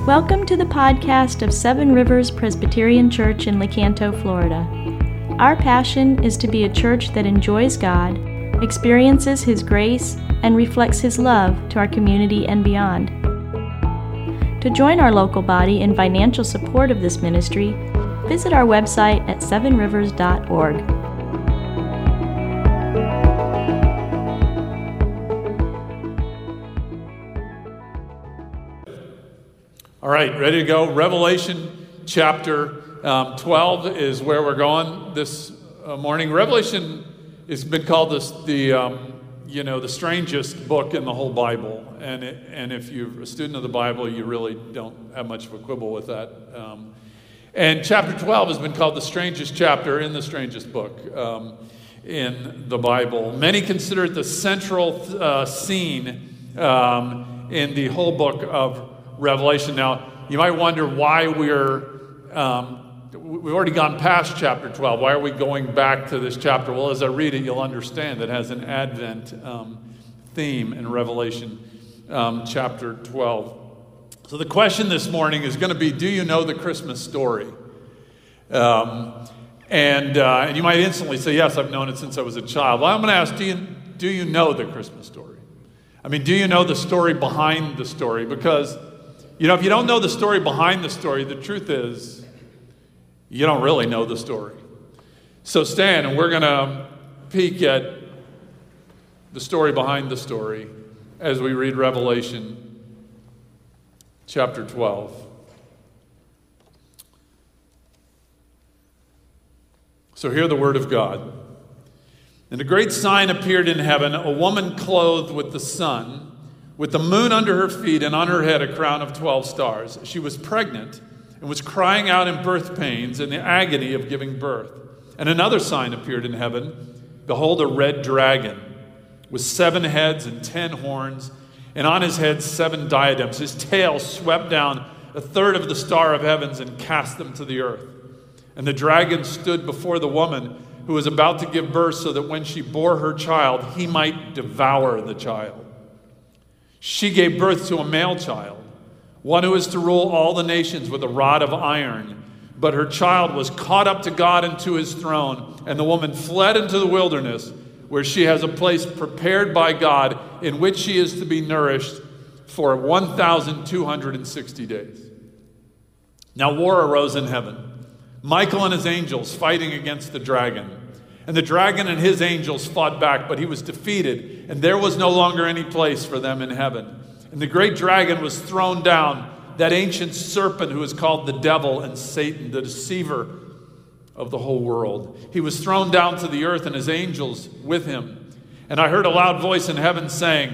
Welcome to the podcast of Seven Rivers Presbyterian Church in Lecanto, Florida. Our passion is to be a church that enjoys God, experiences His grace, and reflects His love to our community and beyond. To join our local body in financial support of this ministry, visit our website at sevenrivers.org. All right, ready to go? Revelation chapter 12 is where we're going this morning. Revelation has been called the strangest book in the whole Bible. And if you're a student of the Bible, you really don't have much of a quibble with that. And chapter 12 has been called the strangest chapter in the strangest book in the Bible. Many consider it the central scene in the whole book of Revelation. Now, you might wonder why we've already gone past chapter 12. Why are we going back to this chapter? Well, as I read it, you'll understand that it has an Advent theme in Revelation chapter 12. So the question this morning is going to be, do you know the Christmas story? And you might instantly say, yes, I've known it since I was a child. Well, I'm going to ask, do you know the Christmas story? I mean, do you know the story behind the story? Because if you don't know the story behind the story, the truth is you don't really know the story. So stand, and we're going to peek at the story behind the story as we read Revelation chapter 12. So hear the word of God. And a great sign appeared in heaven, a woman clothed with the sun, with the moon under her feet, and on her head a crown of 12 stars. She was pregnant and was crying out in birth pains and the agony of giving birth. And another sign appeared in heaven. Behold, a red dragon with 7 heads and 10 horns, and on his head 7 diadems. His tail swept down a third of the star of heavens and cast them to the earth. And the dragon stood before the woman who was about to give birth, so that when she bore her child, he might devour the child. She gave birth to a male child, one who is to rule all the nations with a rod of iron. But her child was caught up to God and to his throne, and the woman fled into the wilderness, where she has a place prepared by God, in which she is to be nourished for 1,260 days. Now war arose in heaven, Michael and his angels fighting against the dragon. And the dragon and his angels fought back, but he was defeated, and there was no longer any place for them in heaven. And the great dragon was thrown down, that ancient serpent who is called the devil and Satan, the deceiver of the whole world. He was thrown down to the earth, and his angels with him. And I heard a loud voice in heaven saying,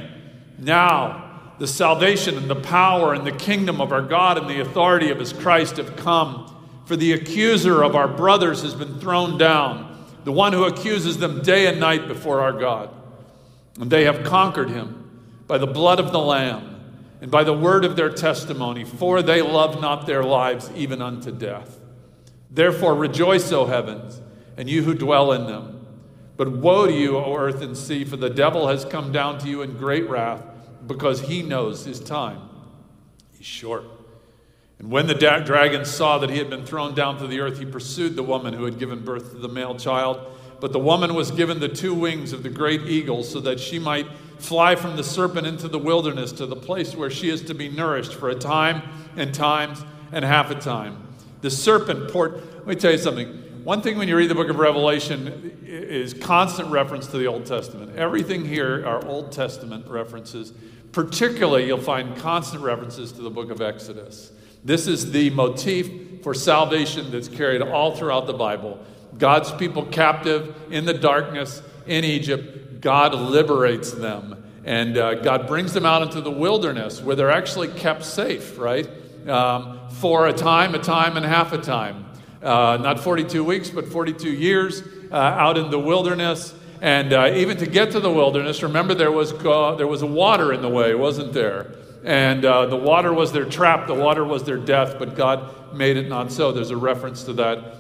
now the salvation and the power and the kingdom of our God and the authority of his Christ have come. For the accuser of our brothers has been thrown down, the one who accuses them day and night before our God. And they have conquered him by the blood of the Lamb and by the word of their testimony, for they love not their lives even unto death. Therefore rejoice, O heavens, and you who dwell in them. But woe to you, O earth and sea, for the devil has come down to you in great wrath, because he knows his time is short. And when the dragon saw that he had been thrown down to the earth, he pursued the woman who had given birth to the male child. But the woman was given the 2 wings of the great eagle, so that she might fly from the serpent into the wilderness to the place where she is to be nourished for a time and times and half a time. The serpent let me tell you something. One thing when you read the book of Revelation is constant reference to the Old Testament. Everything here are Old Testament references. Particularly, you'll find constant references to the book of Exodus. This is the motif for salvation that's carried all throughout the Bible. God's people captive in the darkness in Egypt, God liberates them. And God brings them out into the wilderness where they're actually kept safe, right? For a time, and half a time. Not 42 weeks, but 42 years out in the wilderness. And even to get to the wilderness, remember there was a water in the way, wasn't there? And the water was their trap, the water was their death, but God made it not so. There's a reference to that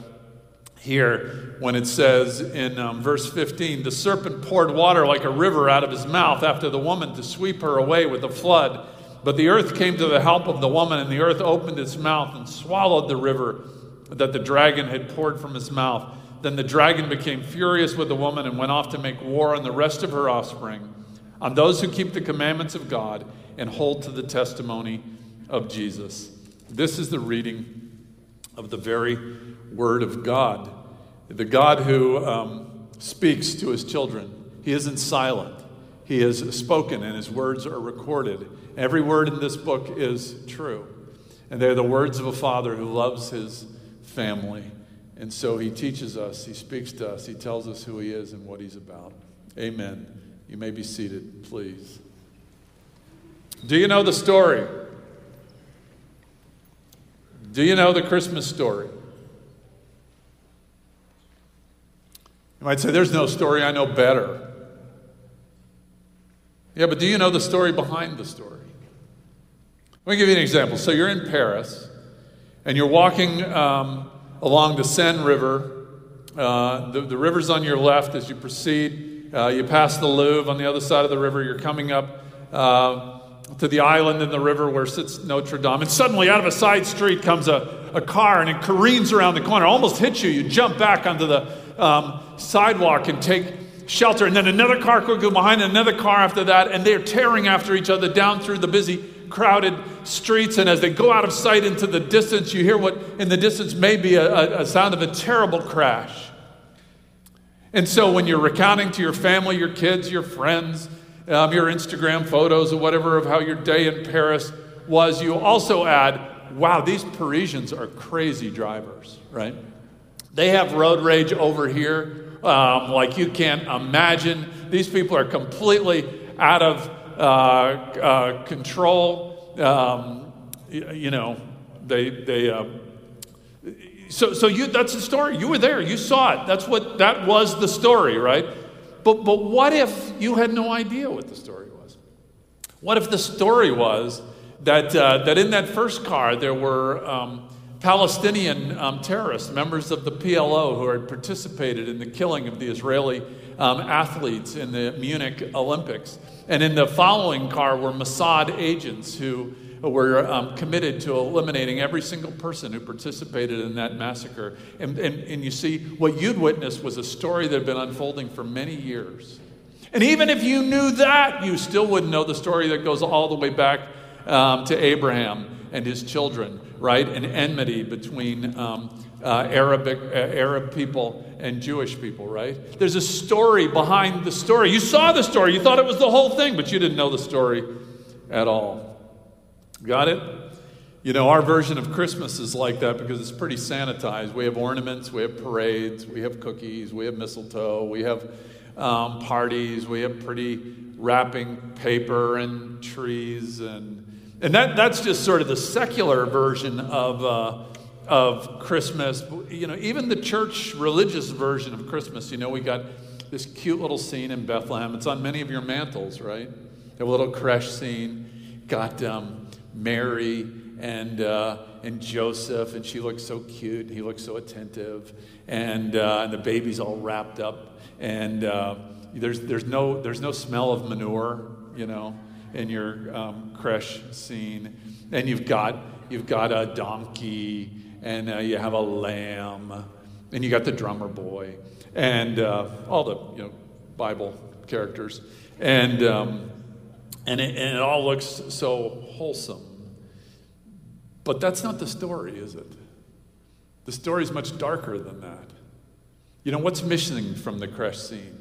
here when it says in verse 15, the serpent poured water like a river out of his mouth after the woman to sweep her away with a flood. But the earth came to the help of the woman, and the earth opened its mouth and swallowed the river that the dragon had poured from his mouth. Then the dragon became furious with the woman and went off to make war on the rest of her offspring, on those who keep the commandments of God and hold to the testimony of Jesus. This is the reading of the very word of God. The God who speaks to his children. He isn't silent. He has spoken, and his words are recorded. Every word in this book is true. And they're the words of a father who loves his family. And so he teaches us, he speaks to us, he tells us who he is and what he's about. Amen. You may be seated, please. Do you know the story? Do you know the Christmas story? You might say, there's no story, I know better. Yeah, but do you know the story behind the story? Let me give you an example. So you're in Paris, and you're walking along the Seine River. The river's on your left as you proceed. You pass the Louvre on the other side of the river. You're coming up to the island in the river where sits Notre Dame. And suddenly out of a side street comes a car, and it careens around the corner, almost hits you. You jump back onto the sidewalk and take shelter. And then another car could go behind, and another car after that, and they're tearing after each other down through the busy, crowded streets. And as they go out of sight into the distance, you hear what in the distance may be a sound of a terrible crash. And so when you're recounting to your family, your kids, your friends, your Instagram photos or whatever of how your day in Paris was, you also add, wow, these Parisians are crazy drivers, right? They have road rage over here like you can't imagine. These people are completely out of control. So that's the story. You were there. You saw it. That was the story, right? But what if you had no idea what the story was? What if the story was that in that first car there were Palestinian terrorists, members of the PLO, who had participated in the killing of the Israeli athletes in the Munich Olympics. And in the following car were Mossad agents who were committed to eliminating every single person who participated in that massacre. And you see, what you'd witnessed was a story that had been unfolding for many years. And even if you knew that, you still wouldn't know the story that goes all the way back to Abraham and his children, right? An enmity between Arab people and Jewish people, right? There's a story behind the story. You saw the story. You thought it was the whole thing, but you didn't know the story at all. Got it? You know, our version of Christmas is like that because it's pretty sanitized. We have ornaments, we have parades, we have cookies, we have mistletoe, we have parties, we have pretty wrapping paper and trees, and that's just sort of the secular version of Christmas. You know, even the church religious version of Christmas, you know, we got this cute little scene in Bethlehem. It's on many of your mantles, right? A little creche scene. Got Mary and Joseph, and she looks so cute. He looks so attentive, and the baby's all wrapped up. And there's no smell of manure, you know, in your creche scene. And you've got a donkey, and you have a lamb, and you got the drummer boy, and all the Bible characters, and it all looks so wholesome. But that's not the story, is it? The story is much darker than that. You know, what's missing from the creche scene?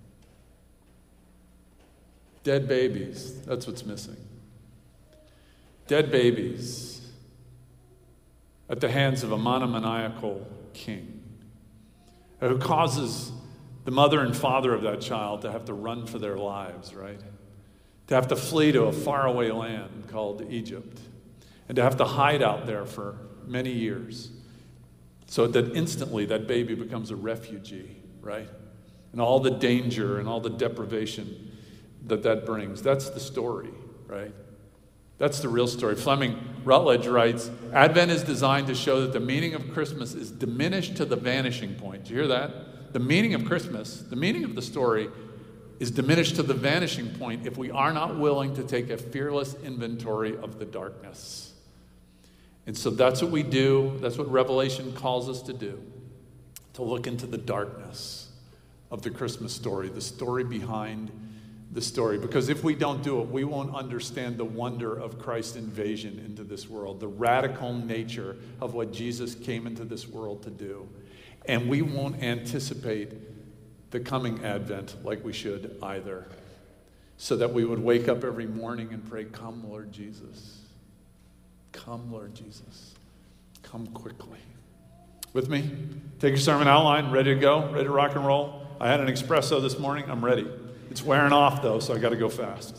Dead babies. That's what's missing. Dead babies at the hands of a monomaniacal king who causes the mother and father of that child to have to run for their lives, right? To have to flee to a faraway land called Egypt, and to have to hide out there for many years, so that instantly that baby becomes a refugee, right? And all the danger and all the deprivation that brings. That's the story, right? That's the real story. Fleming Rutledge writes, Advent is designed to show that the meaning of Christmas is diminished to the vanishing point. Do you hear that? The meaning of Christmas, the meaning of the story is diminished to the vanishing point if we are not willing to take a fearless inventory of the darkness. And so that's what we do. That's what Revelation calls us to do, to look into the darkness of the Christmas story, the story behind the story. Because if we don't do it, we won't understand the wonder of Christ's invasion into this world, the radical nature of what Jesus came into this world to do. And we won't anticipate the coming Advent like we should either, so that we would wake up every morning and pray, "Come, Lord Jesus. Come, Lord Jesus. Come quickly." With me? Take your sermon outline, ready to go, ready to rock and roll. I had an espresso this morning. I'm ready. It's wearing off, though, so I got to go fast.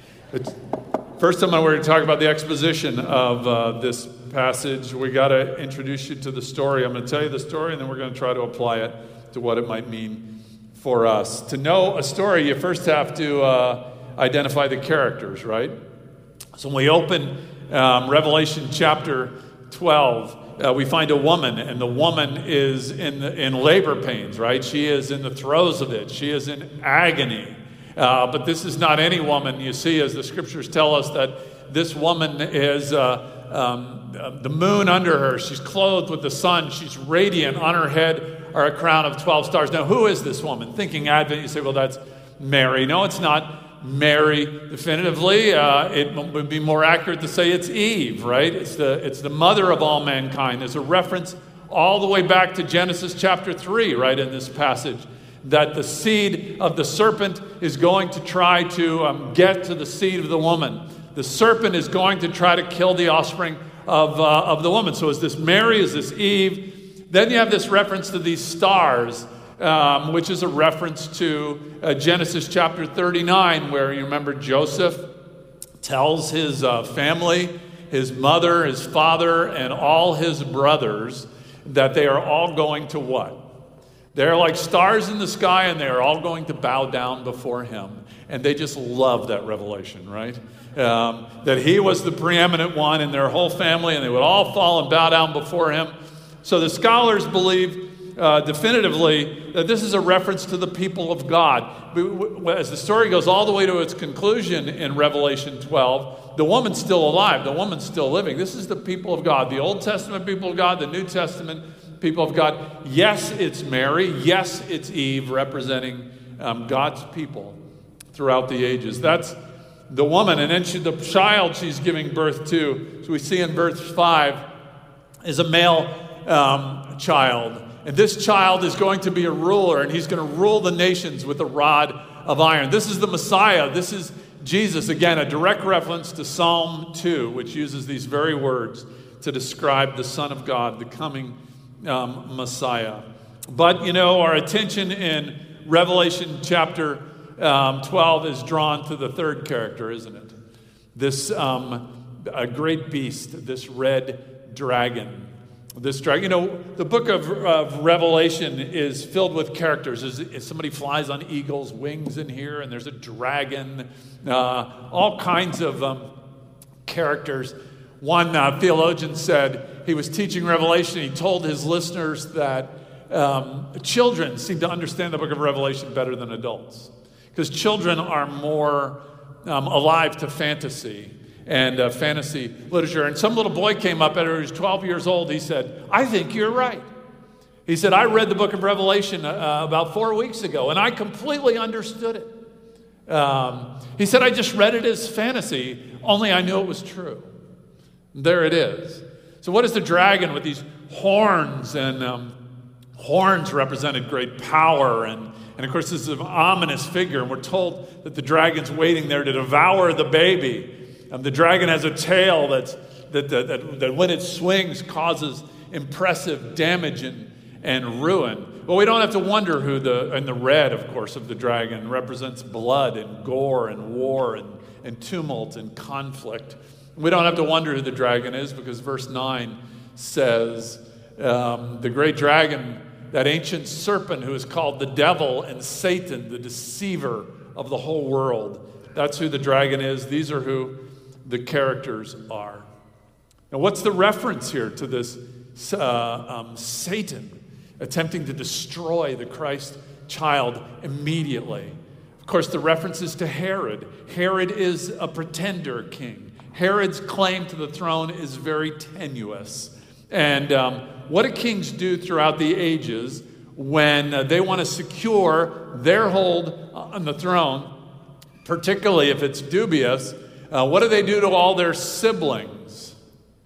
First time we're going to talk about the exposition of this passage. We got to introduce you to the story. I'm going to tell you the story, and then we're going to try to apply it to what it might mean for us. To know a story, you first have to identify the characters, right? So when we open Revelation chapter 12, we find a woman, and the woman is in labor pains, right? She is in the throes of it. She is in agony. But this is not any woman. You see, as the scriptures tell us, that this woman is the moon under her. She's clothed with the sun. She's radiant. On her head are a crown of 12 stars. Now, who is this woman? Thinking Advent, you say, well, that's Mary. No, it's not Mary definitively. It would be more accurate to say it's Eve, right? It's the mother of all mankind. There's a reference all the way back to Genesis chapter 3, right, in this passage, that the seed of the serpent is going to try to get to the seed of the woman. The serpent is going to try to kill the offspring of the woman. So is this Mary? Is this Eve? Then you have this reference to these stars, which is a reference to Genesis chapter 39, where you remember Joseph tells his family, his mother, his father, and all his brothers that they are all going to what? They're like stars in the sky, and they are all going to bow down before him. And they just love that revelation, right? That he was the preeminent one in their whole family, and they would all fall and bow down before him. So the scholars believe definitively that this is a reference to the people of God. As the story goes all the way to its conclusion in Revelation 12, the woman's still alive. The woman's still living. This is the people of God, the Old Testament people of God, the New Testament people of God. Yes, it's Mary. Yes, it's Eve, representing God's people throughout the ages. That's the woman. And then the child she's giving birth to, as we see in verse 5, is a male child. And this child is going to be a ruler, and he's going to rule the nations with a rod of iron. This is the Messiah. This is Jesus. Again, a direct reference to Psalm 2, which uses these very words to describe the Son of God, the coming Messiah. But, our attention in Revelation chapter 12 is drawn to the third character, isn't it? This a great beast, this red dragon. This dragon, the book of Revelation is filled with characters. As somebody flies on eagle's wings in here, and there's a dragon, all kinds of characters. One theologian said he was teaching Revelation. He told his listeners that children seem to understand the book of Revelation better than adults, because children are more alive to fantasy and fantasy literature. And some little boy came up after he was 12 years old. He said, "I think you're right." He said, "I read the book of Revelation about 4 weeks ago, and I completely understood it." He said, "I just read it as fantasy, only I knew it was true." There it is. So what is the dragon with these horns? And horns represented great power. And of course, this is an ominous figure. And we're told that the dragon's waiting there to devour the baby. The dragon has a tail that when it swings causes impressive damage and ruin. But we don't have to wonder who and the red, of course, of the dragon represents blood and gore and war and tumult and conflict. We don't have to wonder who the dragon is, because verse 9 says, the great dragon, that ancient serpent who is called the devil and Satan, the deceiver of the whole world. That's who the dragon is. These are who the characters are. Now, what's the reference here to this Satan attempting to destroy the Christ child immediately? Of course, the reference is to Herod. Herod is a pretender king. Herod's claim to the throne is very tenuous. And what do kings do throughout the ages when they want to secure their hold on the throne, particularly if it's dubious? What do they do to all their siblings?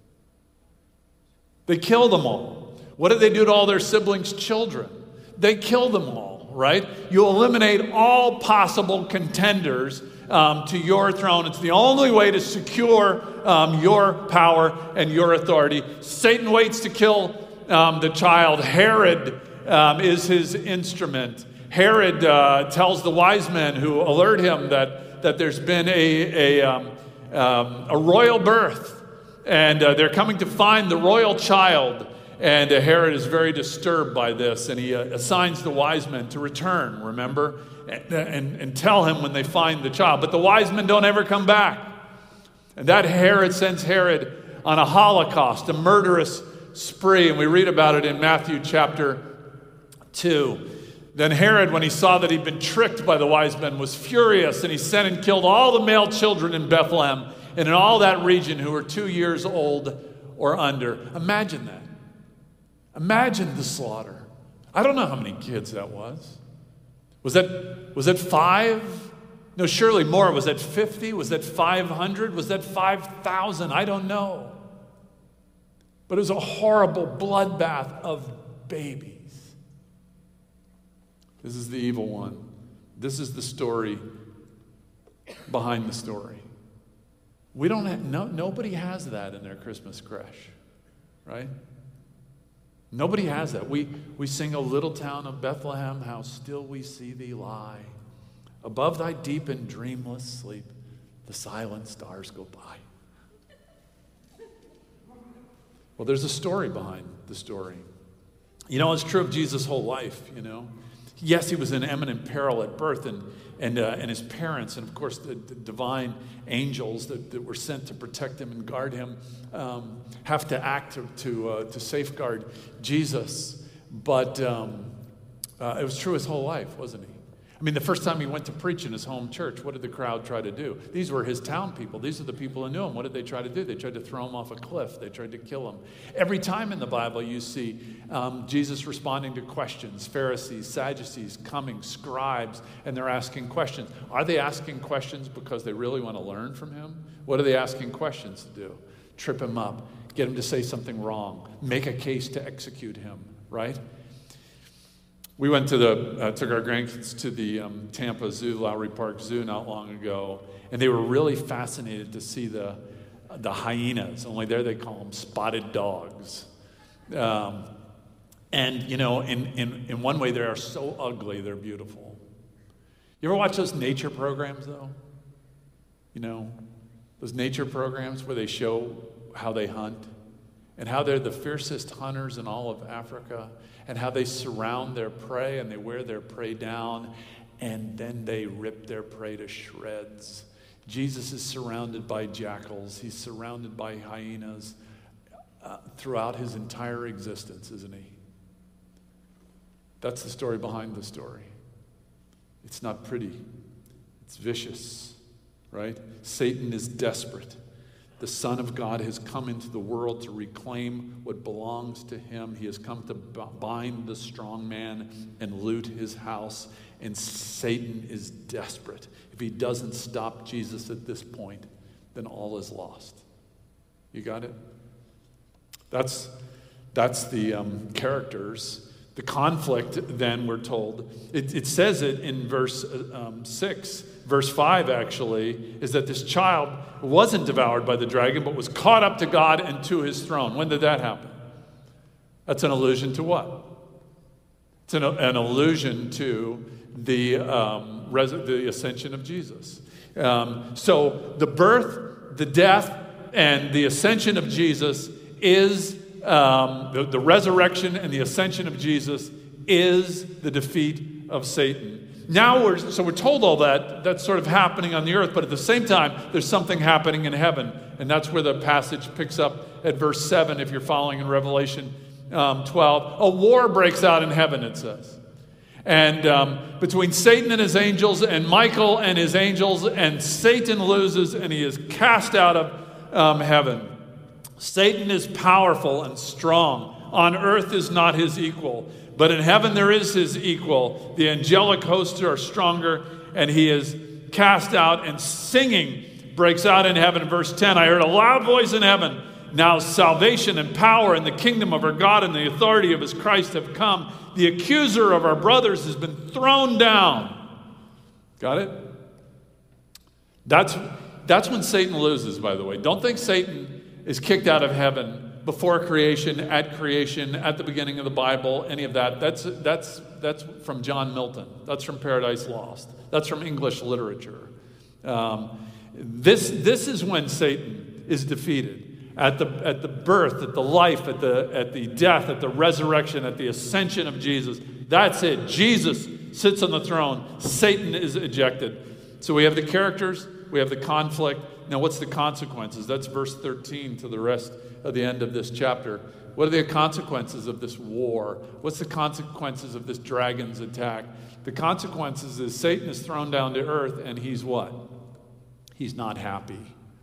They kill them all. What do they do to all their siblings' children? They kill them all, right? You eliminate all possible contenders to your throne. It's the only way to secure your power and your authority. Satan waits to kill the child. Herod is his instrument. Herod tells the wise men who alert him that there's been a royal birth, and they're coming to find the royal child. And Herod is very disturbed by this, and he assigns the wise men to return, remember, and tell him when they find the child. But the wise men don't ever come back. And that Herod sends Herod on a holocaust, a murderous spree, and we read about it in Matthew chapter 2. Then Herod, when he saw that he'd been tricked by the wise men, was furious, and he sent and killed all the male children in Bethlehem and in all that region who were 2 years old or under. Imagine that. Imagine the slaughter. I don't know how many kids that was. Was that 5? No, surely more. Was that 50? Was that 500? Was that 5,000? I don't know. But it was a horrible bloodbath of babies. This is the evil one. This is the story behind the story. We don't have, nobody has that in their Christmas creche, right? Nobody has that. We sing, "O little town of Bethlehem, how still we see thee lie. Above thy deep and dreamless sleep, the silent stars go by." Well, there's a story behind the story. You know, it's true of Jesus' whole life, you know. Yes, he was in imminent peril at birth, and his parents, and of course the divine angels that were sent to protect him and guard him, have to act to safeguard Jesus. But it was true his whole life, wasn't he? I mean, the first time he went to preach in his home church, what did the crowd try to do? These were his town people. These are the people who knew him. What did they try to do? They tried to throw him off a cliff. They tried to kill him. Every time in the Bible you see Jesus responding to questions. Pharisees, Sadducees coming, scribes, and they're asking questions. Are they asking questions because they really want to learn from him? What are they asking questions to do? Trip him up, get him to say something wrong, make a case to execute him, right? We went to took our grandkids to the Tampa Zoo, Lowry Park Zoo, not long ago, and they were really fascinated to see the hyenas. Only there they call them spotted dogs. And you know, in one way, they are so ugly, they're beautiful. You ever watch those nature programs, though? You know, those nature programs where they show how they hunt and how they're the fiercest hunters in all of Africa, and how they surround their prey and they wear their prey down, and then they rip their prey to shreds. Jesus is surrounded by jackals. He's surrounded by hyenas throughout his entire existence, isn't he? That's the story behind the story. It's not pretty. It's vicious, right? Satan is desperate. The Son of God has come into the world to reclaim what belongs to him. He has come to bind the strong man and loot his house. And Satan is desperate. If he doesn't stop Jesus at this point, then all is lost. You got it? That's the characters. The conflict, then, we're told, it says it in verse 6. Verse 5, actually, is that this child wasn't devoured by the dragon, but was caught up to God and to his throne. When did that happen? That's an allusion to what? It's an allusion to the ascension of Jesus. So the birth, the death, and the ascension of Jesus is, the resurrection and the ascension of Jesus is the defeat of Satan. Now we're told all that's sort of happening on the earth, but at the same time, there's something happening in heaven. And that's where the passage picks up at verse 7, if you're following in Revelation 12. A war breaks out in heaven, it says. And between Satan and his angels and Michael and his angels, and Satan loses and he is cast out of heaven. Satan is powerful and strong. On earth is not his equal, but in heaven there is his equal. The angelic hosts are stronger, and he is cast out, and singing breaks out in heaven. Verse 10, I heard a loud voice in heaven. Now salvation and power and the kingdom of our God and the authority of his Christ have come. The accuser of our brothers has been thrown down. Got it? That's when Satan loses, by the way. Don't think Satan is kicked out of heaven before creation, at the beginning of the Bible, any of that. That's from John Milton. That's from Paradise Lost. That's from English literature. This is when Satan is defeated. At the birth, at the life, at the death, at the resurrection, at the ascension of Jesus. That's it. Jesus sits on the throne. Satan is ejected. So we have the characters, we have the conflict. Now what's the consequences? That's verse 13 to the rest of the end of this chapter. What are the consequences of this war? What's the consequences of this dragon's attack? The consequences is Satan is thrown down to earth, and he's what? He's not happy.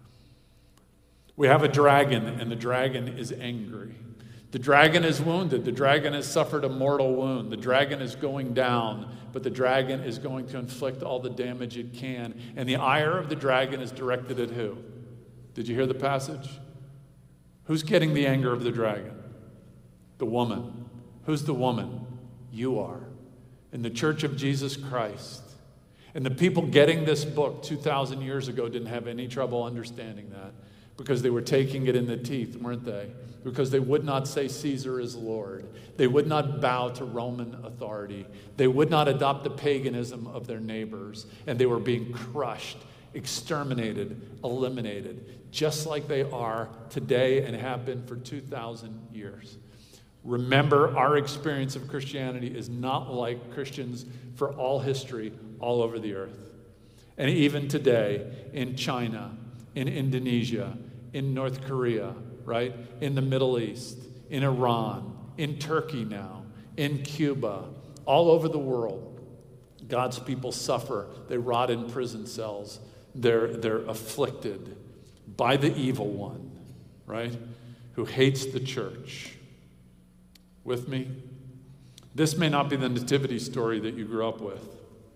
We have a dragon, and the dragon is angry. The dragon is wounded. The dragon has suffered a mortal wound. The dragon is going down, but the dragon is going to inflict all the damage it can. And the ire of the dragon is directed at who? Did you hear the passage? Who's getting the anger of the dragon? The woman. Who's the woman? You are. In the Church of Jesus Christ. And the people getting this book 2,000 years ago didn't have any trouble understanding that. Because they were taking it in the teeth, weren't they? Because they would not say Caesar is Lord. They would not bow to Roman authority. They would not adopt the paganism of their neighbors. And they were being crushed, exterminated, eliminated, just like they are today and have been for 2,000 years. Remember, our experience of Christianity is not like Christians for all history all over the earth. And even today, in China, in Indonesia, in North Korea, right? In the Middle East, in Iran, in Turkey now, in Cuba, all over the world, God's people suffer. They rot in prison cells. They're afflicted by the evil one, right? Who hates the church. With me? This may not be the nativity story that you grew up with.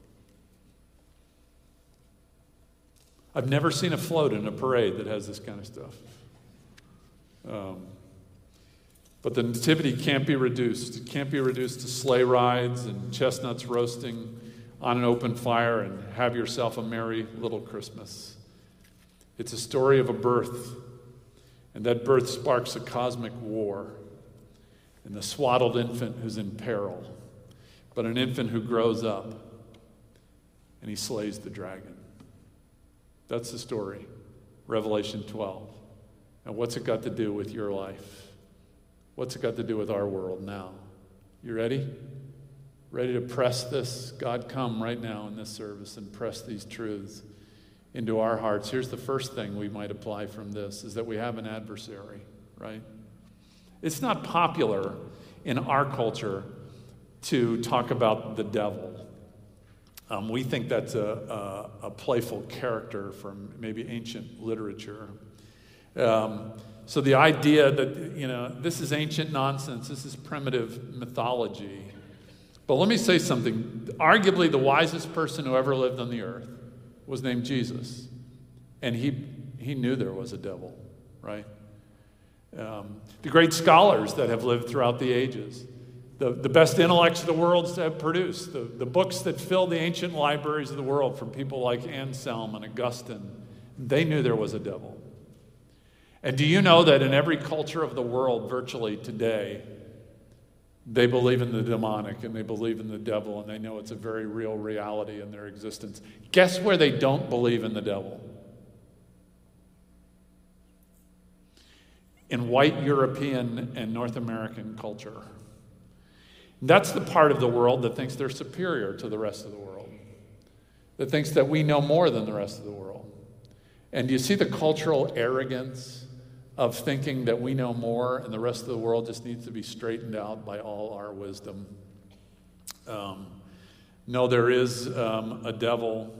I've never seen a float in a parade that has this kind of stuff. But the nativity can't be reduced. It can't be reduced to sleigh rides and chestnuts roasting on an open fire and have yourself a merry little Christmas. It's a story of a birth, and that birth sparks a cosmic war and the swaddled infant who's in peril, but an infant who grows up and he slays the dragon. That's the story, Revelation 12. And what's it got to do with your life? What's it got to do with our world now? You ready? Ready to press this? God, come right now in this service and press these truths into our hearts. Here's the first thing we might apply from this, is that we have an adversary, right? It's not popular in our culture to talk about the devil. We think that's a playful character from maybe ancient literature. So the idea that, this is ancient nonsense, this is primitive mythology. But let me say something. Arguably the wisest person who ever lived on the earth was named Jesus. And he knew there was a devil, right? The great scholars that have lived throughout the ages, the best intellects the world have produced, the books that fill the ancient libraries of the world from people like Anselm and Augustine, they knew there was a devil. And do you know that in every culture of the world virtually today, they believe in the demonic and they believe in the devil and they know it's a very real reality in their existence. Guess where they don't believe in the devil? In white European and North American culture. That's the part of the world that thinks they're superior to the rest of the world, that thinks that we know more than the rest of the world. And do you see the cultural arrogance of thinking that we know more and the rest of the world just needs to be straightened out by all our wisdom? No, there is a devil,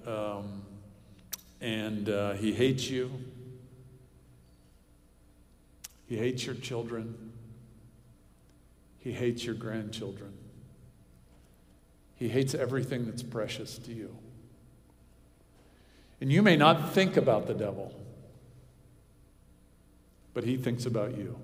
and he hates you. He hates your children. He hates your grandchildren. He hates everything that's precious to you. And you may not think about the devil, but he thinks about you.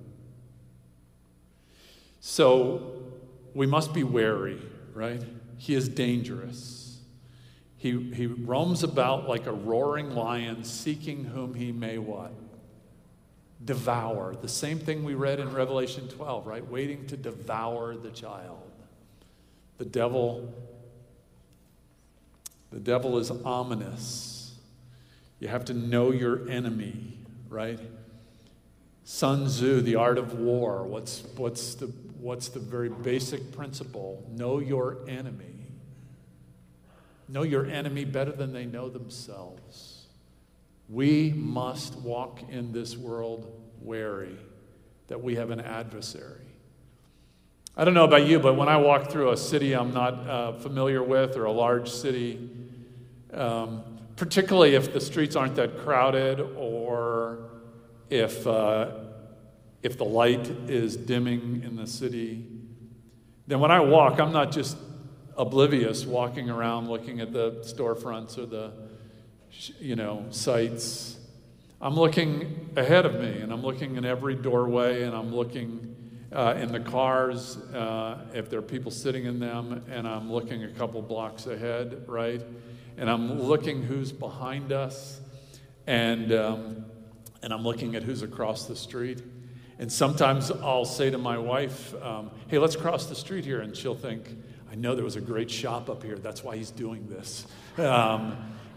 So we must be wary, right? He is dangerous. He roams about like a roaring lion, seeking whom he may what? Devour. The same thing we read in Revelation 12, right? Waiting to devour the child. The devil is ominous. You have to know your enemy, right? Sun Tzu, The Art of War. What's the very basic principle? Know your enemy. Know your enemy better than they know themselves. We must walk in this world wary that we have an adversary. I don't know about you, but when I walk through a city I'm not familiar with, or a large city, particularly if the streets aren't that crowded, or if the light is dimming in the city, then when I walk, I'm not just oblivious walking around looking at the storefronts or the sights. I'm looking ahead of me, and I'm looking in every doorway, and I'm looking in the cars if there are people sitting in them, and I'm looking a couple blocks ahead, right? And I'm looking who's behind us, and I'm looking at who's across the street. And sometimes I'll say to my wife, hey, let's cross the street here. And she'll think, I know there was a great shop up here. That's why he's doing this. But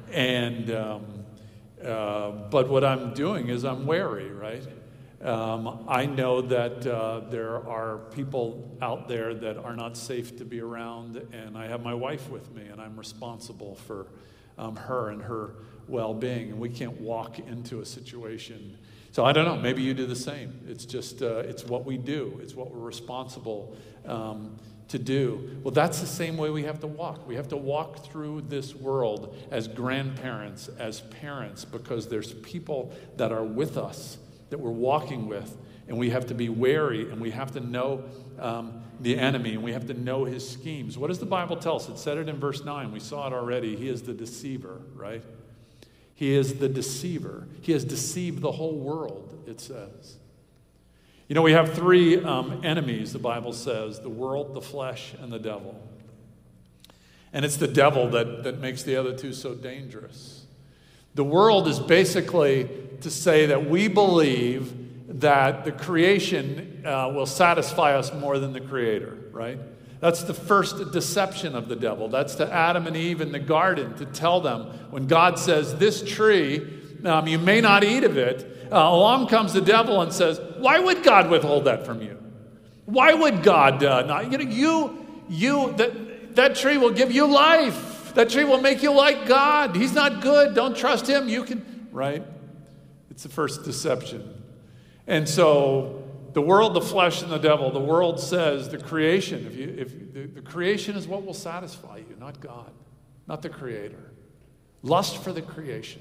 what I'm doing is I'm wary, right? I know that there are people out there that are not safe to be around, and I have my wife with me, and I'm responsible for her and her well-being, and we can't walk into a situation. So I don't know, maybe you do the same. It's just, it's what we do. It's what we're responsible to do. Well, that's the same way we have to walk. We have to walk through this world as grandparents, as parents, because there's people that are with us, that we're walking with, and we have to be wary, and we have to know the enemy, and we have to know his schemes. What does the Bible tell us? It said it in verse 9. We saw it already. He is the deceiver, right? He is the deceiver. He has deceived the whole world, it says. We have three enemies, the Bible says: the world, the flesh, and the devil. And it's the devil that makes the other two so dangerous. The world is basically to say that we believe that the creation will satisfy us more than the Creator, right? That's the first deception of the devil. That's to Adam and Eve in the garden, to tell them when God says, this tree, you may not eat of it. Along comes the devil and says, why would God withhold that from you? Why would God not? That tree will give you life. That tree will make you like God. He's not good. Don't trust him. You can, right? It's the first deception. And so the world, the flesh, and the devil, the world says the creation, if the creation is what will satisfy you, not God, not the Creator. Lust for the creation.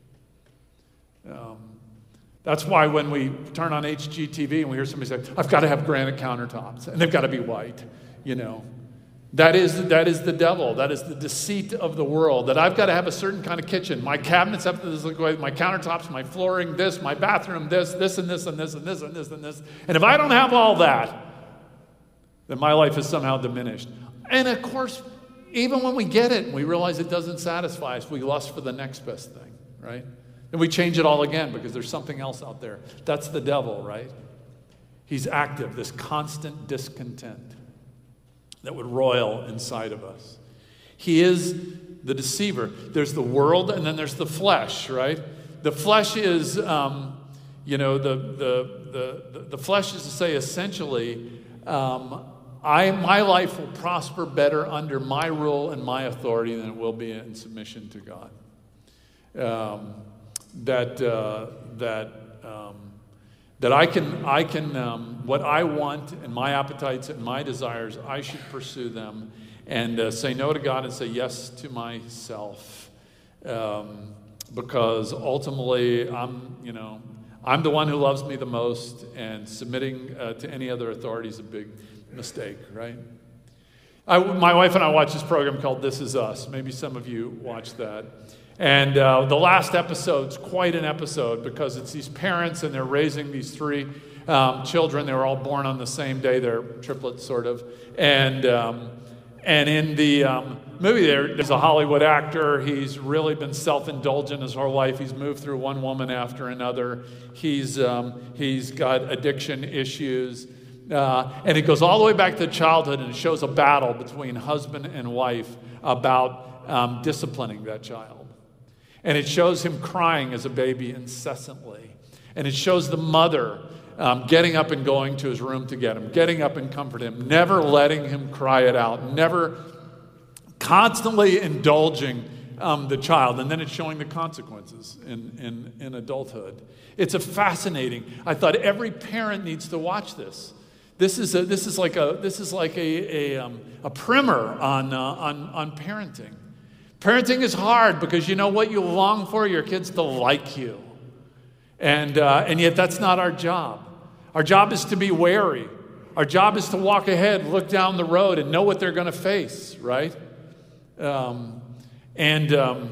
That's why when we turn on HGTV and we hear somebody say, I've got to have granite countertops, and they've got to be white, That is the devil. That is the deceit of the world, that I've got to have a certain kind of kitchen. My cabinets have to look like my countertops, my flooring, this, my bathroom, this, and this, and this, and this, and this, and this. And if I don't have all that, then my life is somehow diminished. And of course, even when we get it and we realize it doesn't satisfy us, we lust for the next best thing, right? And we change it all again because there's something else out there. That's the devil, right? He's active, this constant discontent that would roil inside of us. He is the deceiver. There's the world, and then there's the flesh, right? The flesh is, the flesh is to say essentially, my life will prosper better under my rule and my authority than it will be in submission to God. That I can what I want and my appetites and my desires, I should pursue them. and say no to God and say yes to myself. Because ultimately, I'm the one who loves me the most, and submitting to any other authority is a big mistake, right? My wife and I watch this program called This Is Us. Maybe some of you watched that. And the last episode's quite an episode because it's these parents and they're raising these 3 children. They were all born on the same day. They're triplets, sort of. And in the movie there's a Hollywood actor. He's really been self-indulgent his whole life. He's moved through one woman after another. He's got addiction issues. And it goes all the way back to childhood, and it shows a battle between husband and wife about disciplining that child. And it shows him crying as a baby incessantly. And it shows the mother getting up and going to his room to get him, getting up and comfort him, never letting him cry it out, never constantly indulging the child. And then it's showing the consequences in adulthood. It's fascinating. I thought every parent needs to watch this. This is like a primer on parenting. Parenting is hard because you know what you long for? Your kids to like you. And yet that's not our job. Our job is to be wary. Our job is to walk ahead, look down the road, and know what they're going to face, right? And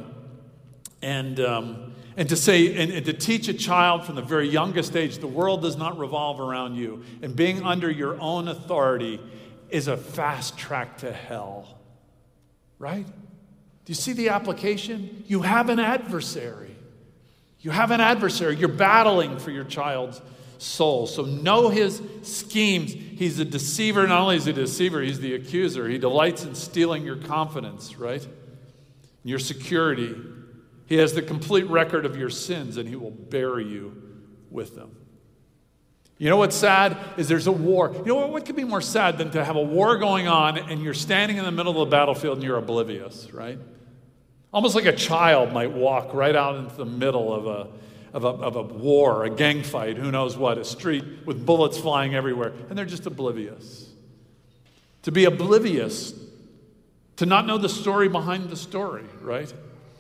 to say, and to teach a child from the very youngest age, the world does not revolve around you. And being under your own authority is a fast track to hell. Right? Do you see the application? You have an adversary. You have an adversary. You're battling for your child's soul. So know his schemes. He's a deceiver. Not only is he a deceiver, he's the accuser. He delights in stealing your confidence, right? Your security. He has the complete record of your sins, and he will bury you with them. You know what's sad is there's a war. You know what could be more sad than to have a war going on and you're standing in the middle of the battlefield and you're oblivious, right? Almost like a child might walk right out into the middle of a war, a gang fight, who knows what, a street with bullets flying everywhere, and they're just oblivious. To be oblivious, to not know the story behind the story, right?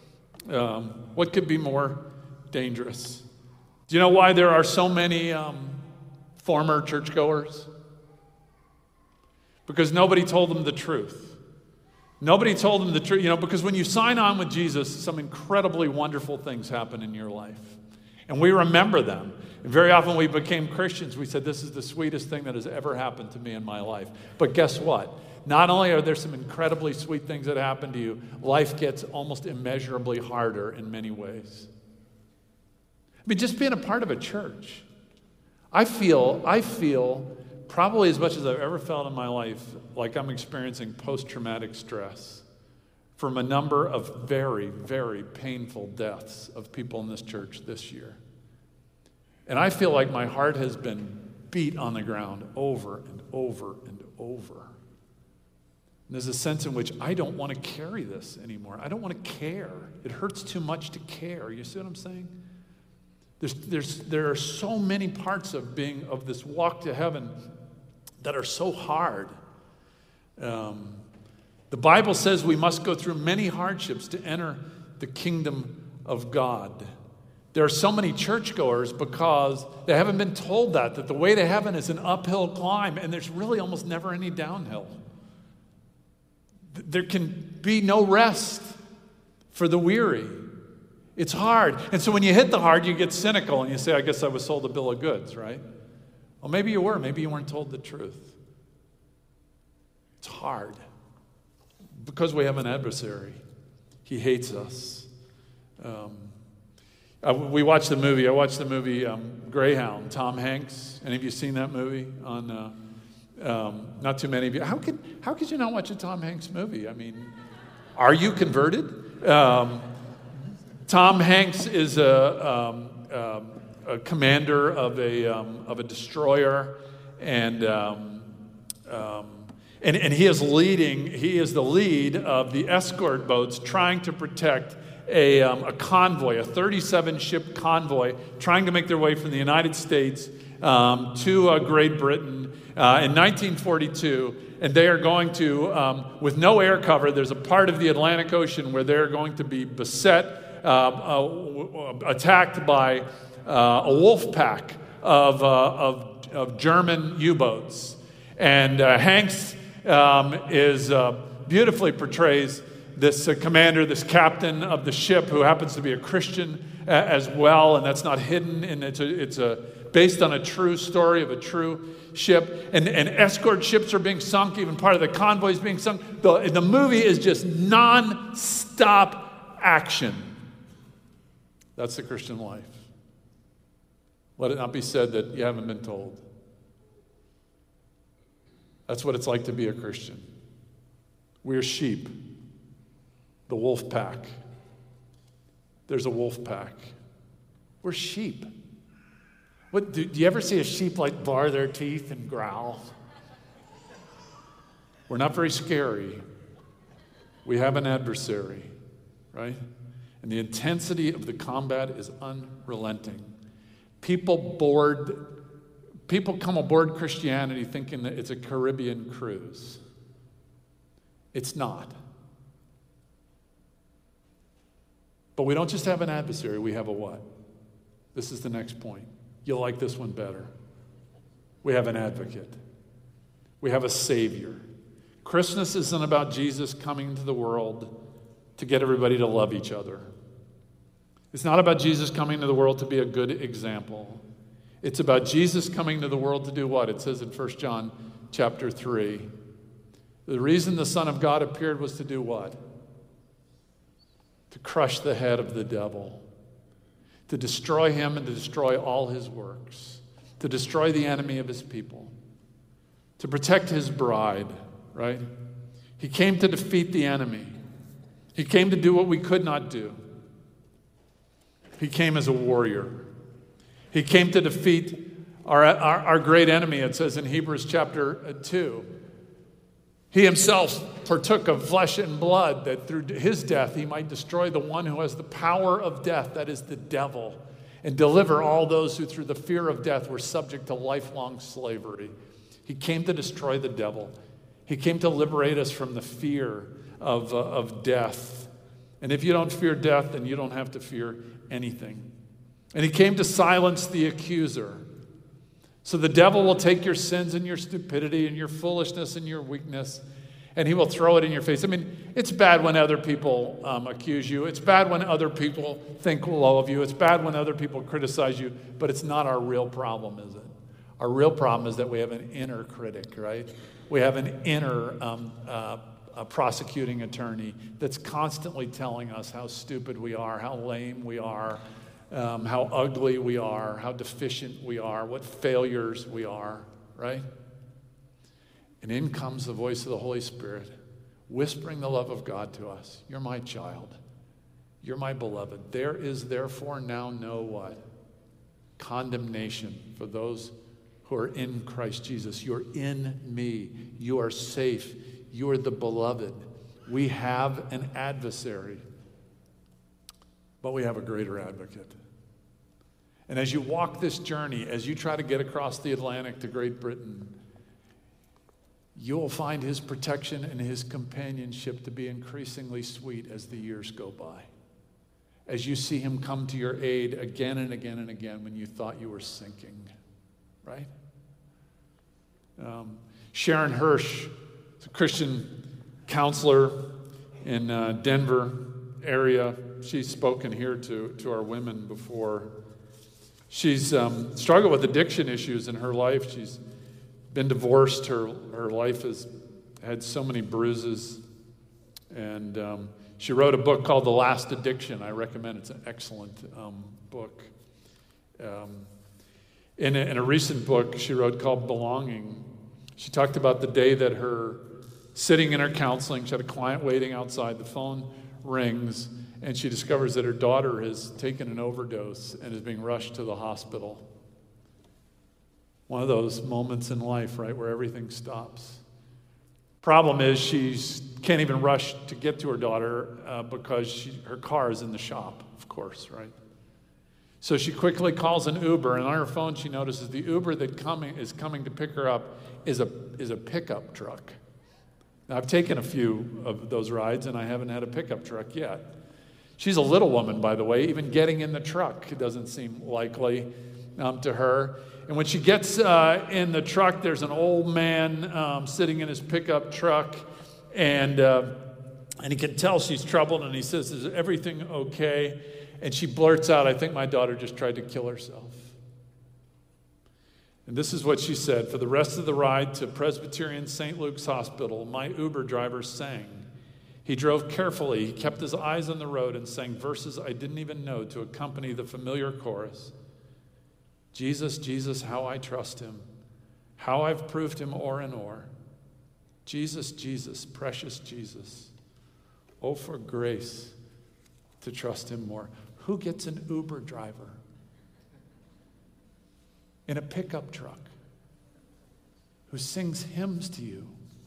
What could be more dangerous? Do you know why there are so many former churchgoers? Because nobody told them the truth. Nobody told them the truth. Because when you sign on with Jesus, some incredibly wonderful things happen in your life. And we remember them. And very often we became Christians. We said, this is the sweetest thing that has ever happened to me in my life. But guess what? Not only are there some incredibly sweet things that happen to you, life gets almost immeasurably harder in many ways. I mean, just being a part of a church. I feel probably as much as I've ever felt in my life like I'm experiencing post-traumatic stress from a number of very, very painful deaths of people in this church this year. And I feel like my heart has been beat on the ground over and over and over. And there's a sense in which I don't want to carry this anymore. I don't want to care. It hurts too much to care. You see what I'm saying? There are so many parts of this walk to heaven that are so hard. The Bible says we must go through many hardships to enter the kingdom of God. There are so many churchgoers because they haven't been told that the way to heaven is an uphill climb, and there's really almost never any downhill. There can be no rest for the weary. It's hard. And so when you hit the hard, you get cynical and you say, I guess I was sold a bill of goods, right? Well, maybe you were. Maybe you weren't told the truth. It's hard because we have an adversary. He hates us. We watched the movie. I watched the movie Greyhound, Tom Hanks. Any of you seen that movie? Not too many of you. How could you not watch a Tom Hanks movie? I mean, are you converted? Tom Hanks is a commander of a destroyer, and he is leading. He is the lead of the escort boats trying to protect a convoy, a 37-ship convoy, trying to make their way from the United States to Great Britain in 1942, and they are going to, with no air cover, there's a part of the Atlantic Ocean where they're going to be beset, attacked by a wolf pack of German U-boats. And Hanks beautifully portrays this commander, this captain of the ship, who happens to be a Christian as well, and that's not hidden. And it's based on a true story of a true ship. And escort ships are being sunk, even part of the convoy is being sunk. The movie is just non-stop action. That's the Christian life. Let it not be said that you haven't been told. That's what it's like to be a Christian. We're sheep. The wolf pack. There's a wolf pack. We're sheep. What do you ever see a sheep like bar their teeth and growl? We're not very scary. We have an adversary, right? And the intensity of the combat is unrelenting. People come aboard Christianity thinking that it's a Caribbean cruise. It's not. But we don't just have an adversary, we have a what? This is the next point. You'll like this one better. We have an advocate. We have a Savior. Christmas isn't about Jesus coming into the world to get everybody to love each other. It's not about Jesus coming to the world to be a good example. It's about Jesus coming to the world to do what? It says in 1 John chapter 3. The reason the Son of God appeared was to do what? To crush the head of the devil. To destroy him and to destroy all his works. To destroy the enemy of his people. To protect his bride, right? He came to defeat the enemy. He came to do what we could not do. He came as a warrior. He came to defeat our great enemy, it says in Hebrews chapter 2. He himself partook of flesh and blood that through his death he might destroy the one who has the power of death, that is the devil, and deliver all those who through the fear of death were subject to lifelong slavery. He came to destroy the devil. He came to liberate us from the fear of death. And if you don't fear death, then you don't have to fear anything. And he came to silence the accuser. So the devil will take your sins and your stupidity and your foolishness and your weakness, and he will throw it in your face. I mean, it's bad when other people accuse you. It's bad when other people think low of you. It's bad when other people criticize you, but it's not our real problem, is it? Our real problem is that we have an inner critic, right? We have an inner prosecuting attorney that's constantly telling us how stupid we are, how lame we are, how ugly we are, how deficient we are, what failures we are, right? And in comes the voice of the Holy Spirit, whispering the love of God to us. You're my child. You're my beloved. There is therefore now no what? Condemnation for those who are in Christ Jesus. You're in me. You are safe. You are the beloved. We have an adversary, but we have a greater advocate. And as you walk this journey, as you try to get across the Atlantic to Great Britain, you will find his protection and his companionship to be increasingly sweet as the years go by. As you see him come to your aid again and again and again when you thought you were sinking, right? Sharon Hirsch, a Christian counselor in Denver area. She's spoken here to our women before. She's struggled with addiction issues in her life. She's been divorced. Her life has had so many bruises. And she wrote a book called The Last Addiction. I recommend it. It's an excellent book. In a recent book she wrote called Belonging, she talked about the day that sitting in her counseling, she had a client waiting outside, the phone rings, and she discovers that her daughter has taken an overdose and is being rushed to the hospital. One of those moments in life, right, where everything stops. Problem is she can't even rush to get to her daughter because her car is in the shop, of course, right? So she quickly calls an Uber, and on her phone she notices the Uber that is coming to pick her up is a pickup truck. Now, I've taken a few of those rides, and I haven't had a pickup truck yet. She's a little woman, by the way. Even getting in the truck doesn't seem likely to her. And when she gets in the truck, there's an old man sitting in his pickup truck, and he can tell she's troubled, and he says, "Is everything okay?" And she blurts out, "I think my daughter just tried to kill herself." And this is what she said: "For the rest of the ride to Presbyterian St. Luke's Hospital, my Uber driver sang. He drove carefully. He kept his eyes on the road and sang verses I didn't even know to accompany the familiar chorus. Jesus, Jesus, how I trust him. How I've proved him o'er and o'er. Jesus, Jesus, precious Jesus. Oh, for grace to trust him more." Who gets an Uber driver in a pickup truck who sings hymns to you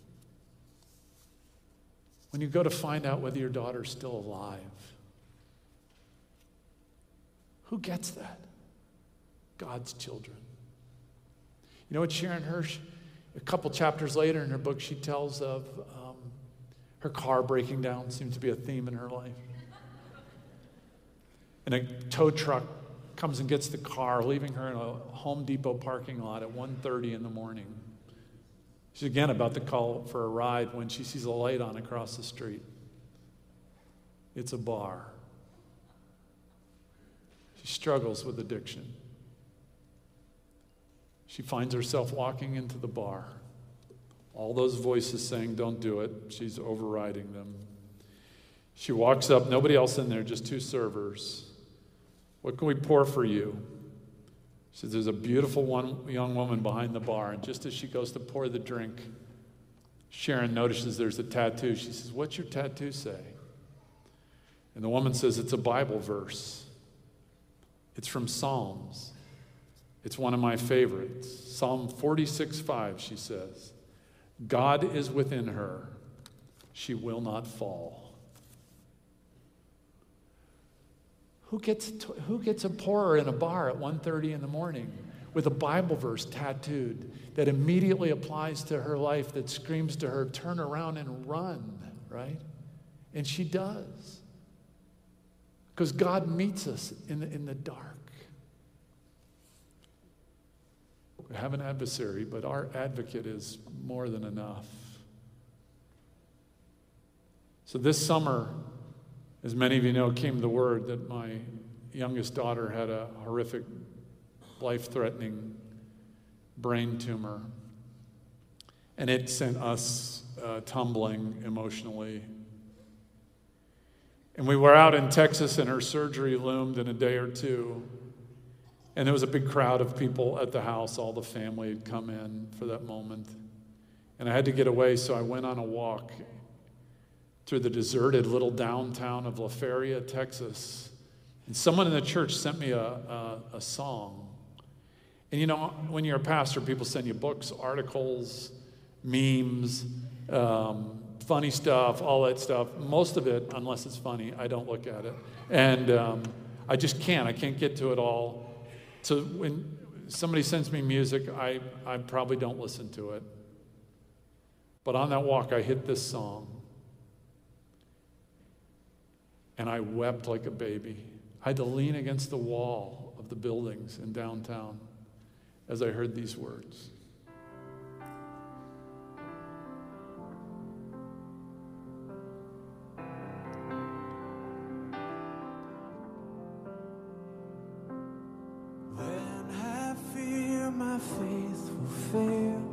when you go to find out whether your daughter's still alive? Who gets that? God's children. You know what Sharon Hirsch, a couple chapters later in her book, she tells of her car breaking down. Seems to be a theme in her life. And a tow truck comes and gets the car, leaving her in a Home Depot parking lot at 1:30 in the morning. She's again about to call for a ride when she sees a light on across the street. It's a bar. She struggles with addiction. She finds herself walking into the bar. All those voices saying, "Don't do it." She's overriding them. She walks up, nobody else in there, just two servers. "What can we pour for you?" She says, "There's a beautiful young woman behind the bar." And just as she goes to pour the drink, Sharon notices there's a tattoo. She says, "What's your tattoo say?" And the woman says, "It's a Bible verse. It's from Psalms. It's one of my favorites. Psalm 46:5, she says, God is within her. She will not fall." Who gets a pourer in a bar at 1:30 in the morning with a Bible verse tattooed that immediately applies to her life, that screams to her, "Turn around and run," right? And she does. Because God meets us in the dark. We have an adversary, but our advocate is more than enough. So this summer, as many of you know, came the word that my youngest daughter had a horrific, life-threatening brain tumor. And it sent us tumbling emotionally. And we were out in Texas, and her surgery loomed in a day or two. And there was a big crowd of people at the house. All the family had come in for that moment. And I had to get away, so I went on a walk through the deserted little downtown of La Feria, Texas. And someone in the church sent me a song. And you know, when you're a pastor, people send you books, articles, memes, funny stuff, all that stuff. Most of it, unless it's funny, I don't look at it. And I just can't. I can't get to it all. So when somebody sends me music, I probably don't listen to it. But on that walk, I hit this song. And I wept like a baby. I had to lean against the wall of the buildings in downtown as I heard these words. When I fear my faith will fail,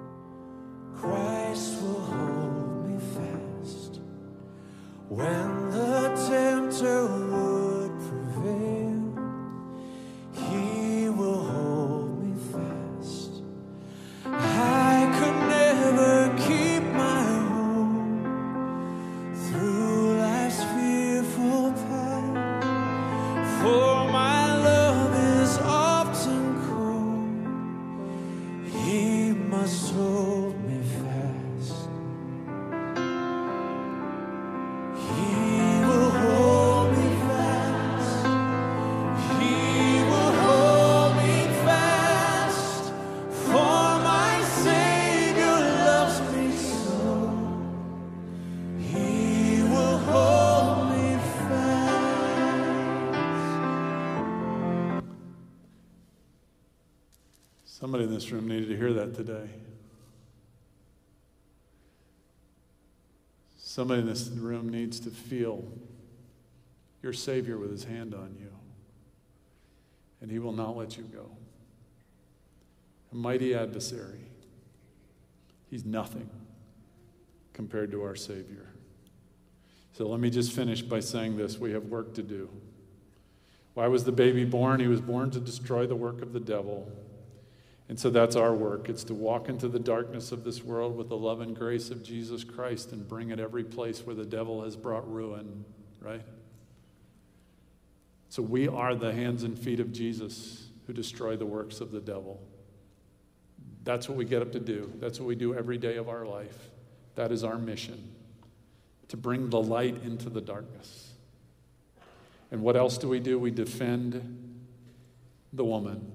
Christ will hold me fast. When the tempter would prevail, he will hold me fast. Somebody in this room needed to hear that today. Somebody in this room needs to feel your Savior with his hand on you, and he will not let you go. A mighty adversary. He's nothing compared to our Savior. So let me just finish by saying this. We have work to do. Why was the baby born? He was born to destroy the work of the devil. And so that's our work. It's to walk into the darkness of this world with the love and grace of Jesus Christ and bring it every place where the devil has brought ruin, right? So we are the hands and feet of Jesus who destroy the works of the devil. That's what we get up to do. That's what we do every day of our life. That is our mission, to bring the light into the darkness. And what else do? We defend the woman.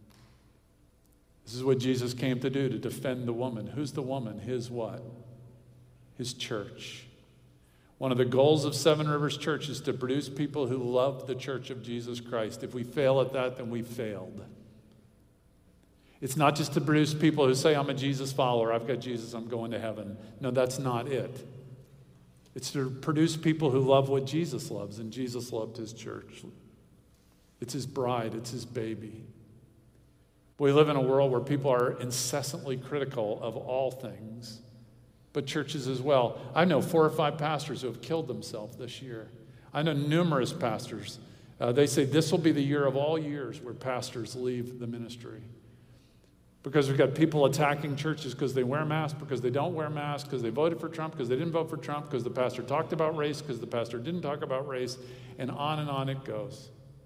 This is what Jesus came to do, to defend the woman. Who's the woman? His what? His church. One of the goals of Seven Rivers Church is to produce people who love the church of Jesus Christ. If we fail at that, then we failed. It's not just to produce people who say, I'm a Jesus follower, I've got Jesus, I'm going to heaven. No, that's not it. It's to produce people who love what Jesus loves, and Jesus loved his church. It's his bride, it's his baby. We live in a world where people are incessantly critical of all things, but churches as well. I know 4 or 5 pastors who have killed themselves this year. I know numerous pastors. They say this will be the year of all years where pastors leave the ministry. Because we've got people attacking churches because they wear masks, because they don't wear masks, because they voted for Trump, because they didn't vote for Trump, because the pastor talked about race, because the pastor didn't talk about race, and on it goes.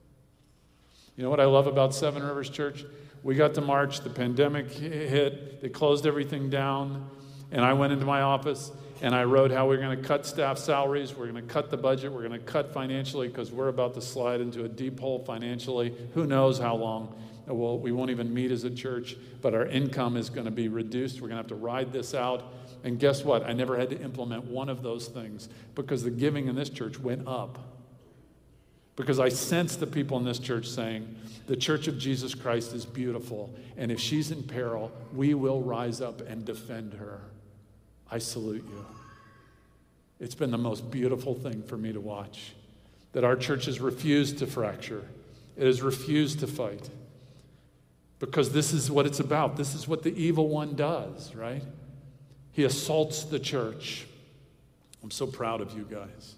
You know what I love about Seven Rivers Church? We got to March, the pandemic hit, they closed everything down, and I went into my office and I wrote how we're going to cut staff salaries, we're going to cut the budget, we're going to cut financially because we're about to slide into a deep hole financially. Who knows how long? Well, we won't even meet as a church, but our income is going to be reduced. We're going to have to ride this out. And guess what? I never had to implement one of those things because the giving in this church went up. Because I sense the people in this church saying, the church of Jesus Christ is beautiful, and if she's in peril, we will rise up and defend her. I salute you. It's been the most beautiful thing for me to watch, that our church has refused to fracture. It has refused to fight. Because this is what it's about. This is what the evil one does, right? He assaults the church. I'm so proud of you guys.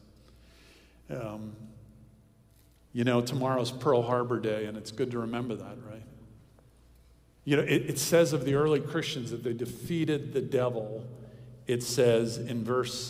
You know, tomorrow's Pearl Harbor Day, and it's good to remember that, right? You know, it says of the early Christians that they defeated the devil. It says in verse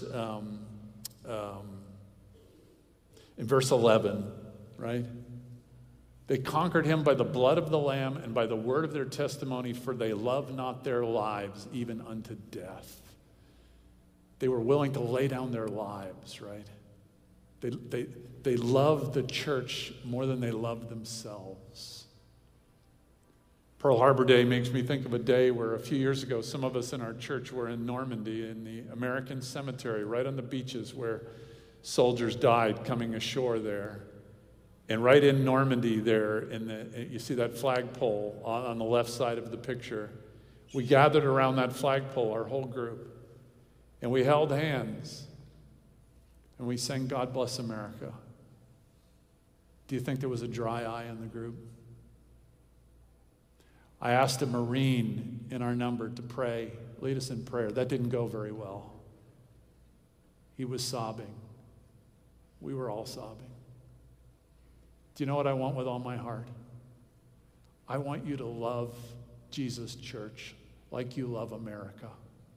11, right? They conquered him by the blood of the Lamb and by the word of their testimony, for they loved not their lives even unto death. They were willing to lay down their lives, right? They loved the church more than they loved themselves. Pearl Harbor Day makes me think of a day where a few years ago, some of us in our church were in Normandy in the American cemetery, right on the beaches where soldiers died coming ashore there. And right in Normandy there, you see that flagpole on the left side of the picture. We gathered around that flagpole, our whole group, and we held hands, and we sang, God Bless America. Do you think there was a dry eye in the group? I asked a Marine in our number to pray, lead us in prayer. That didn't go very well. He was sobbing. We were all sobbing. Do you know what I want with all my heart? I want you to love Jesus Church like you love America.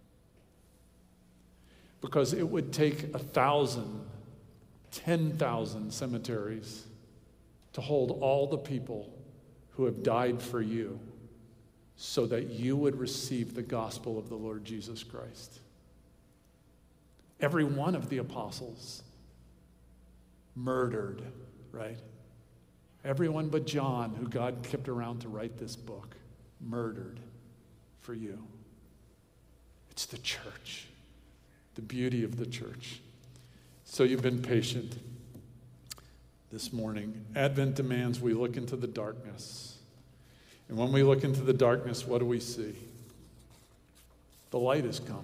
Because it would take 1,000, 10,000 cemeteries to hold all the people who have died for you so that you would receive the gospel of the Lord Jesus Christ. Every one of the apostles murdered, right? Everyone but John, who God kept around to write this book, murdered for you. It's the church, the beauty of the church. So you've been patient this morning. Advent demands we look into the darkness And when we look into the darkness, what do we see? The light has come.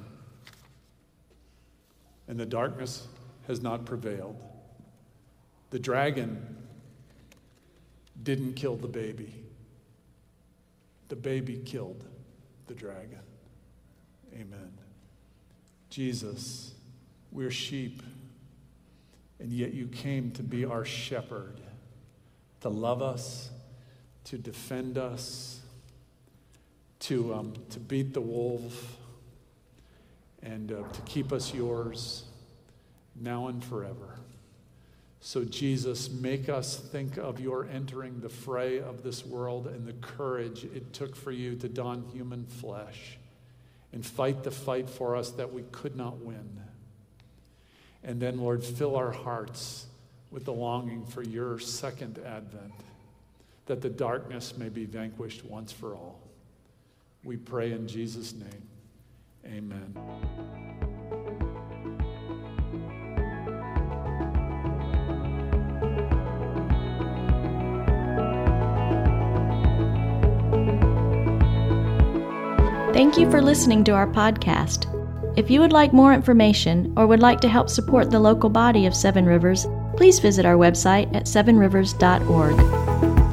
And the darkness has not prevailed. The dragon didn't kill the baby. The baby killed the dragon. Amen. Jesus, we're sheep, and yet you came to be our shepherd, to love us, to defend us, to beat the wolf, and to keep us yours now and forever. So Jesus, make us think of your entering the fray of this world and the courage it took for you to don human flesh and fight the fight for us that we could not win. And then, Lord, fill our hearts with the longing for your second advent, that the darkness may be vanquished once for all. We pray in Jesus' name. Amen. Thank you for listening to our podcast. If you would like more information or would like to help support the local body of Seven Rivers, please visit our website at sevenrivers.org.